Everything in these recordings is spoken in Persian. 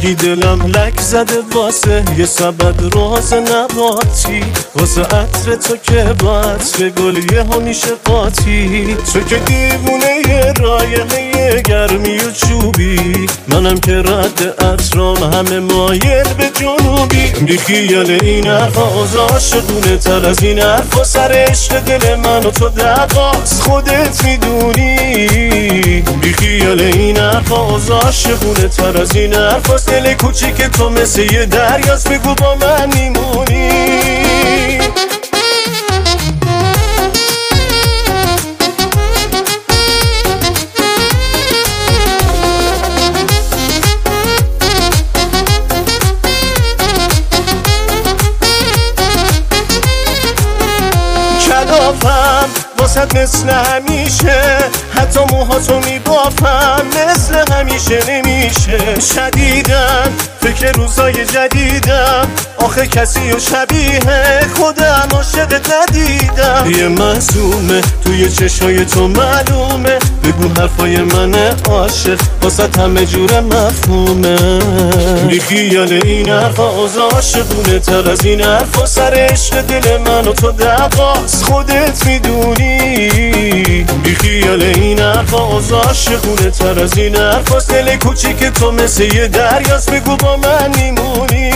میگی دلم لک زده واسه یه سبد راز نباتی، واسه عطر تو که بطر گلیه ها میشه قاطی. تو که دیوونه یه رایقه گرمی و چوبی، منم که رد عطرام همه مایل به جنوبی. بی خیال این حرفا عاشقونه تر از این حرفا، سر عشق دل من و تو دقاست خودت میدونی. بی خیال این حرفا عاشقونه تر از این حرفا، دل کوچیک تو مثل یه دریاست، بگو با من میمونی. کلافم واسد مثل همیشه، حتی موهاتو میبافم مثل همیشه نمیشه. شدیدن فکر روزای جدیدم، آخه کسی و شبیه خودم عاشقت ندیدم. یه معصومه توی چشای تو معلومه، بگو حرفای من عاشق واسد همه جور مفهومه. بی خیال این حرفا عاشقونه تر از این حرفا، سر عشق دل من و تو دقاست خودت میدونی. بی خیال این حرفا عاشقونه تر از این حرفا، دل کوچیک تو مثل یه دریاست، بگو با من میمونی.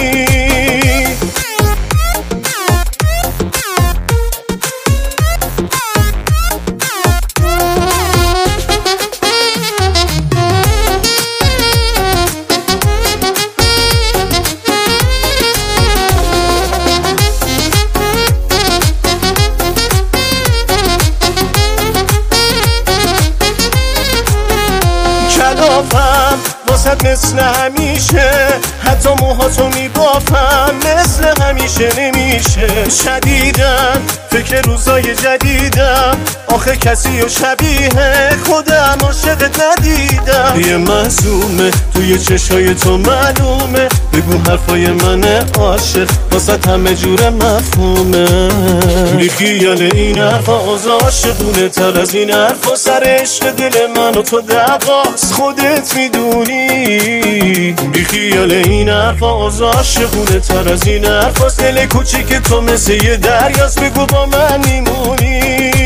کلافم واسد مثل همیشه، حتی موهاتو میبافم مثل همیشه نمیشه. شدیدن فکر روزای جدیدم، آخه کسی و شبیه خودم عاشقت ندیدم. یه معصومه توی چشای تو معلومه، بگو حرفای من عاشق واسد همه جور مفهومه. بی خیال این حرفا عاشقونه تر از این حرفا، سر عشق دل من و تو دقاست خودت میدونی. بی خیال این حرفا عاشقونه تر از این حرفا، دل کوچیک تو مثل یه دریاست، بگو با من میمونی.